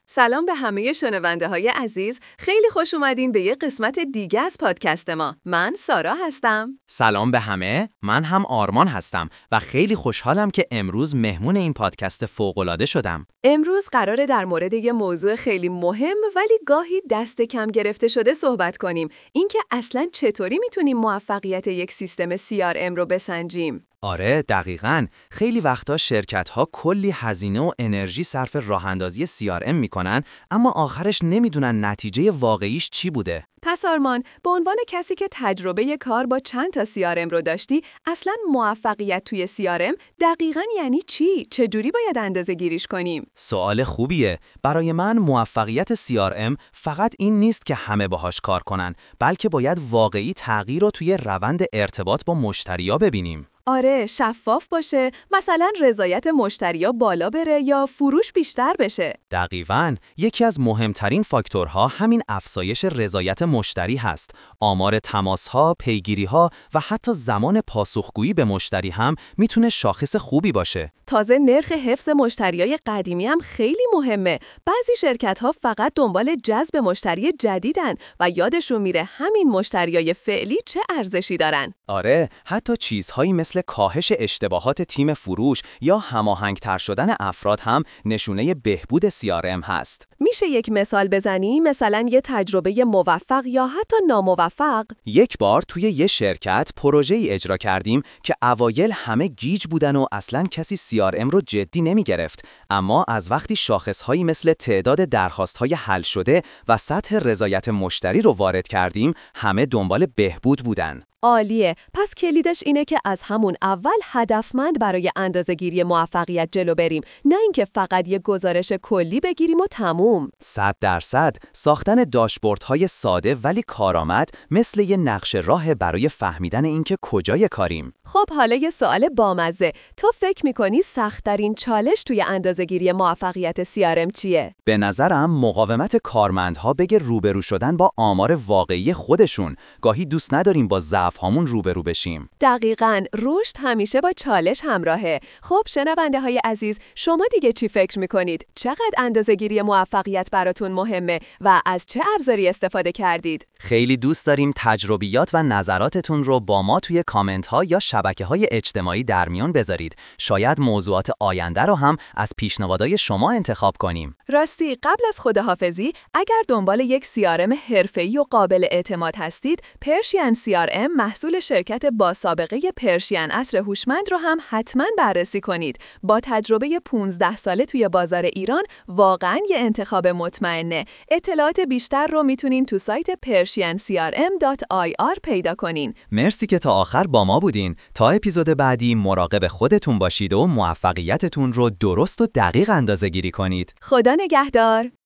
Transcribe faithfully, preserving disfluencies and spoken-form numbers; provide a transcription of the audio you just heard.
سلام به همه شنونده های عزیز. خیلی خوش اومدین به یه قسمت دیگه از پادکست ما. من سارا هستم. سلام به همه، من هم آرمان هستم و خیلی خوشحالم که امروز مهمون این پادکست فوق‌العاده شدم. امروز قراره در مورد یه موضوع خیلی مهم ولی گاهی دست کم گرفته شده صحبت کنیم. اینکه اصلاً چطوری میتونیم موفقیت یک سیستم سی آر ام رو بسنجیم. آره دقیقاً، خیلی وقتا شرکت‌ها کلی هزینه و انرژی صرف راه‌اندازی سی آر ام میکنن اما آخرش نمیدونن نتیجه واقعیش چی بوده. پس آرمان، به عنوان کسی که تجربه کار با چند تا سی آر ام رو داشتی، اصلاً موفقیت توی سی آر ام دقیقاً یعنی چی؟ چجوری باید اندازه گیریش کنیم؟ سوال خوبیه. برای من موفقیت سی آر ام فقط این نیست که همه باهاش کار کنن، بلکه باید واقعی تغییر رو توی روند ارتباط با مشتریا ببینیم. آره، شفاف باشه، مثلا رضایت مشتریا بالا بره یا فروش بیشتر بشه. دقیقاً، یکی از مهمترین فاکتورها همین افزایش رضایت مشتری هست. آمار تماس‌ها، پیگیری‌ها و حتی زمان پاسخگویی به مشتری هم میتونه شاخص خوبی باشه. تازه نرخ حفظ مشتریای قدیمی هم خیلی مهمه. بعضی شرکت‌ها فقط دنبال جذب مشتری جدیدن و یادشون میره همین مشتریای فعلی چه ارزشی دارن. آره، حتی چیزهایی مثل کاهش اشتباهات تیم فروش یا هماهنگ‌تر شدن افراد هم نشونه بهبود سی آر ام هست. میشه یک مثال بزنی؟ مثلا یه تجربه موفق یا حتی ناموفق؟ یک بار توی یه شرکت پروژه‌ای اجرا کردیم که اوایل همه گیج بودن و اصلاً کسی سی آر ام رو جدی نمی گرفت، اما از وقتی شاخصهایی مثل تعداد درخواست‌های حل شده و سطح رضایت مشتری رو وارد کردیم، همه دنبال بهبود بودن. عالیه. پس کلیدش اینه که از همون اول هدفمند برای اندازه‌گیری موفقیت جلو بریم، نه اینکه فقط یه گزارش کلی بگیریم و تموم. صد درصد ساختن داشبوردهای ساده ولی کارآمد مثل یه نقشه راه برای فهمیدن اینکه کجای کاریم. خب حالا یه سوال بامزه. تو فکر می‌کنی سخت‌ترین چالش توی اندازه‌گیری موفقیت سی آر ام چیه؟ به نظرم مقاومت کارمندها بگه روبرو شدن با آمار واقعی خودشون. گاهی دوست نداریم با ضعف‌هامون روبرو بشیم. دقیقاً، رشد همیشه با چالش همراهه. خب شنونده های عزیز، شما دیگه چی فکر میکنید؟ چقدر اندازه‌گیری موفقیت براتون مهمه و از چه ابزاری استفاده کردید؟ خیلی دوست داریم تجربیات و نظراتتون رو با ما توی کامنت ها یا شبکه های اجتماعی در میون بذارید. شاید موضوعات آینده رو هم از پیشنهادهای شما انتخاب کنیم. راستی قبل از خداحافظی، اگر دنبال یک سی آر ام حرفه‌ای و قابل اعتماد هستید، پرشین سی آر ام محصول شرکت با سابقه پرشین عصر هوشمند رو هم حتما بررسی کنید. با تجربه پانزده ساله توی بازار ایران واقعاً یه انتخاب مطمئنه. اطلاعات بیشتر رو میتونین تو سایت پرشین سی آر ام دات آی آر پیدا کنین. مرسی که تا آخر با ما بودین. تا اپیزود بعدی مراقب خودتون باشید و موفقیتتون رو درست و دقیق اندازه‌گیری کنید. خدا نگهدار.